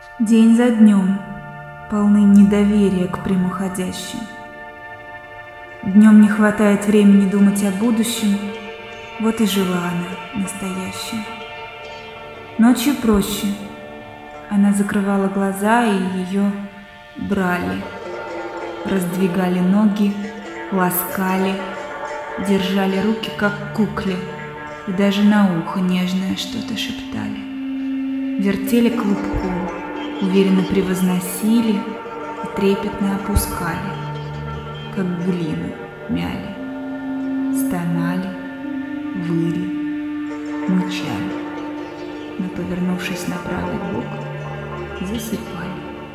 День за днем, полны недоверия к прямоходящим. Днем не хватает времени думать о будущем, вот и жила она настоящим. Ночью проще. Она закрывала глаза, и ее брали. Раздвигали ноги, ласкали, держали руки, как кукле, и даже на ухо нежное что-то шептали. Вертели клубком, уверенно превозносили и трепетно опускали, как глину мяли, стонали, выли, мычали, но, повернувшись на правый бок, засыпали.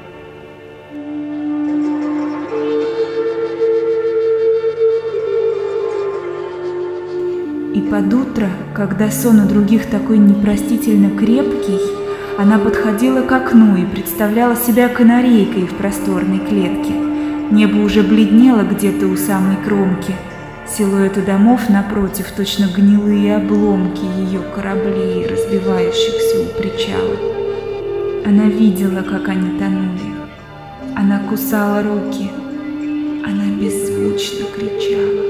И под утро, когда сон у других такой непростительно крепкий, она подходила к окну и представляла себя канарейкой в просторной клетке. Небо уже бледнело где-то у самой кромки. Силуэты домов напротив, точно гнилые обломки ее кораблей, разбивающихся у причала. Она видела, как они тонули. Она кусала руки. Она беззвучно кричала.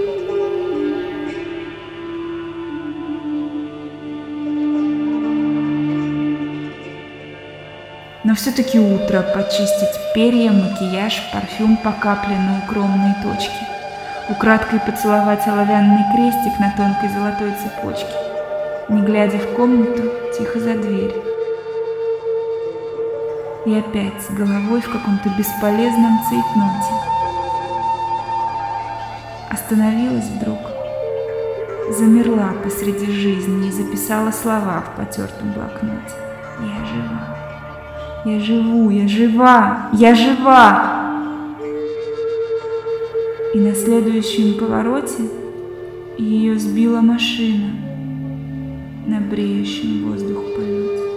Но все-таки утро, почистить перья, макияж, парфюм по капле на укромные точки, украдкой поцеловать оловянный крестик на тонкой золотой цепочке, не глядя в комнату, тихо за дверь. И опять с головой в каком-то бесполезном цейтноте. Остановилась вдруг, замерла посреди жизни и записала слова в потертом блокноте. Я жива. Я живу, я жива, я жива! И на следующем повороте ее сбила машина на бреющем воздух полете.